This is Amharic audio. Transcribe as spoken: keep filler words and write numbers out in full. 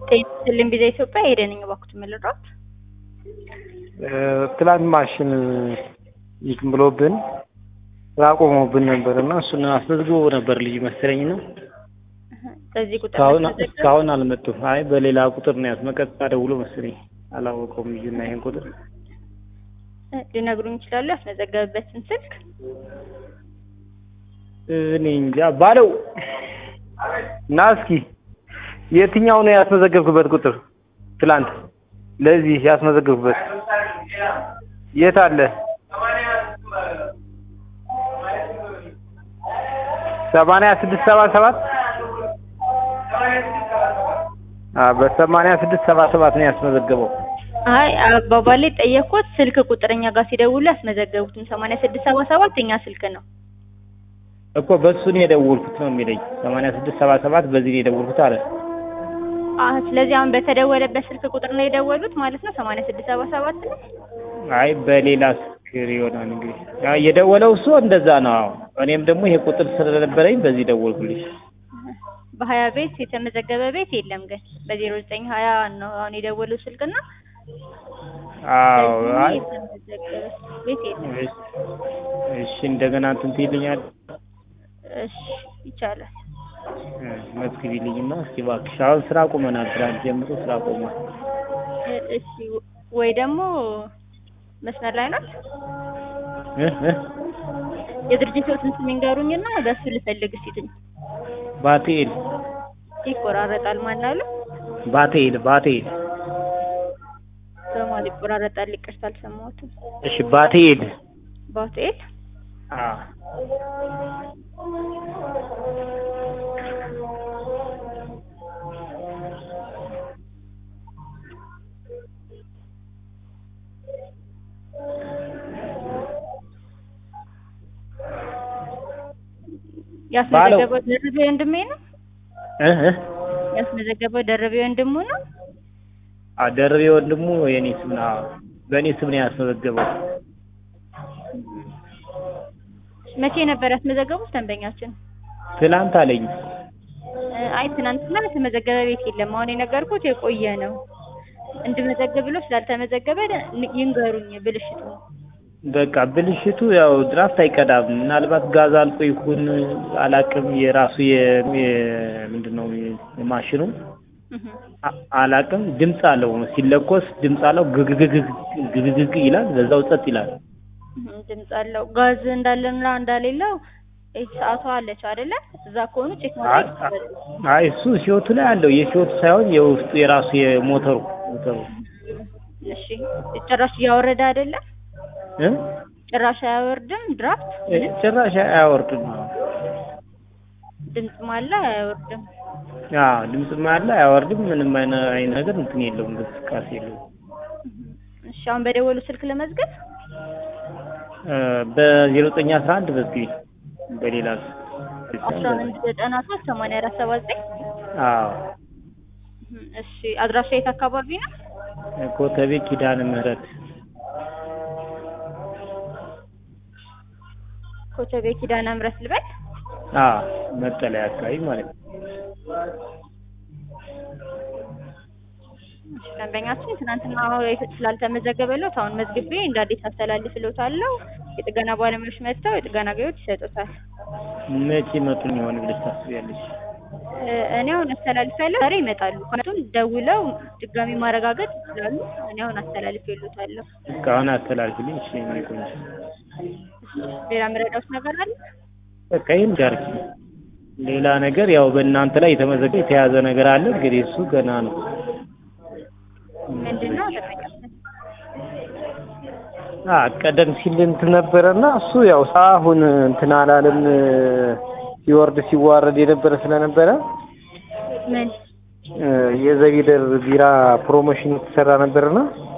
ጤናስጥልኝ ቪዛ ኢትዮጵያ ሄደን ነኝ እባክዎት መልራት ትላንት ማሽን ይቅም ብሎብን አቆመውብን ነበርና እሱን አስመዝግቦ ነበር ልጅ መሰለኝ ነው። በዚህ ቁጥር እስካሁን እስካሁን አልመጡም። አይ በሌላ ቁጥር ነው ያስመቀጣ ደውሎ መሰለኝ አላወቀውም ልጅና ይሄን ቁጥር ሊነግሩኝ ይችላሉ ያስመዘገበበትን ስልክ? እኔ እንጃ ባለው ና እስኪ የትኛው ነው ያስመዘገብክበት ቁጥር? ትላንት ለዚህ ያስመዘገብክበት የት አለ? ሰማንያ ስድስት ሰባ ሰባት አ በሰማንያ ስድስት ሰባ ሰባት ነው ያስመዘገበው። አይ አባባሌ ጠየቅኩት ስልክ ቁጥርኛ ጋር ሲደውሉ ያስመዘገቡትን ሰማንያ ስድስት ሰባ ሰባት እኛ ስልክ ነው እኮ በሱ ነው የደወልኩት ነው የሚለኝ። ሰማንያ ስድስት ሰባ ሰባት በዚህ ነው የደወልኩት አለ። አህ ስለዚህ አሁን በተደወለበት ስልክ ቁጥር ነው የደወሉት ማለት ነው ሰማንያ ስድስት ሰባ ሰባት ነው? አይ በሌላ ስልክ ይሆናል እንግዲህ። ያ የደወለው እሱ እንደዛ ነው። እኔም ደግሞ ይሄ ቁጥር ስለነበረኝ በዚህ ደወልኩልሽ። በሀያ ቤት የተመዘገበ ቤት የለም ግን በዜሮ ዘጠኝ ሀያ ነው አሁን የደወለው ስልክና አዎ አይ ቤት የለም። እሺ እንደገና እንትን ትይልኛል? እሺ ይቻላል። መዝግቢልኝና እስኪ እባክሽ አሁን ስራ ቆመናል። ትናንት ጀምሮ ስራ ቆመናል። እሺ ወይ ደግሞ መስመር ላይ ናት? እህ እህ የድርጅቱን ስም ይንገሩኝና በሱ ልፈልግ እስኪ ትኝ ባቴል ይቆራረጣል ማን አለ? ባቴል ባቴል በማል ይቆራረጣል ይቅርታ አልሰማሁትም። እሺ ባቴል ባቴል አ ያስመዘገበው ደርቤ ወንድሜ ነው? እህ እህ ያስመዘገበው ደርቤ ወንድሙ ነው? አ ደርቤ ወንድሙ የኔ ስም ነው። በእኔ ስም ነው ያስመዘገበው። መቼ ነበር ያስመዘገቡት ደንበኛችን? ትናንት አለኝ። አይ ትናንትና የተመዘገበ ቤት የለም። አሁን የነገርኩት የቆየ ነው። እንድመዘገብ ብሎ ስላልተመዘገበ ይንገሩኝ ብልሽቱ ነው። በቃ ብልሽቱ ያው ድራፍት አይቀዳም። ምናልባት ጋዝ አልቆ ይሁን አላቅም። የራሱ ምንድነው የማሽኑ አላቅም። ድምጽ አለው ሲለኮስ ድምጽ አለው ግግግግ ግግግግ ይላል በዛው ጸጥ ይላል። ድምጽ አለው ጋዝ እንዳለና እንዳሌለው ሰዓቷ አለች አይደለ? እዛ ከሆኑ ቼክ ማድረግ አይ እሱ ሲወቱ ላይ አለው የሲወቱ ሳይሆን የውስጡ የራሱ የሞተሩ ሞተሩ እሺ ጭራሽ ያወረደ አይደለ? እ ጭራሽ አያወርድም ድራፍት ጭራሽ አያወርድም። ድምጽ ማለ አያወርድም። አዎ ድምጽ ማለ አያወርድም። ምንም አይነት ነገር እንትን የለውም እንቅስቃሴ የለውም። እሺ አሁን በደወሉ ስልክ ለመዝገብ በዜሮ ዘጠኝ አስራ አንድ በዚህ በሌላ አስራ አንድ ዘጠና ሶስት ሰማንያ አራት ሰባ ዘጠኝ አዎ እሺ አድራሻ የት አካባቢ ነው? ኮተቤ ኪዳነ ምህረት ኮተቤ ኪዳነ ምህረት ልበል? አዎ መጠለያ አካባቢ ማለት ነው። ደንበኛችን ትናንትና ስላልተመዘገበለት አሁን መዝግቤ እንደ አዲስ አስተላልፍልዎታለሁ። የጥገና ባለሙያዎች መጥተው የጥገና አገልግሎት ይሰጡታል። መቼ መጡኝ ይሆን ብለሽ ታስቢያለሽ? እኔ አሁን አስተላልፋለሁ ዛሬ ይመጣሉ። ምክንያቱም ደውለው ድጋሚ ማረጋገጥ ይችላሉ። እኔ አሁን አስተላልፍልዎታለሁ። እስካሁን አስተላልፍልኝ እሺ ነው ይቆይ። ሌላ ምረዳውስ ነገር አለ? በቃ ይሄን ዳርኪ ሌላ ነገር ያው በእናንተ ላይ የተመዘገበ የተያዘ ነገር አለ እንግዲህ እሱ ገና ነው። ምንድነው ተጠቃቀም? አ ቀደም ሲል እንትን ነበርና እሱ ያው ሳሁን እንትን አላለም ሲወርድ ሲዋረድ የነበረ ስለነበረ ምን የዘቢደር ቢራ ፕሮሞሽን ተሰራ ነበርና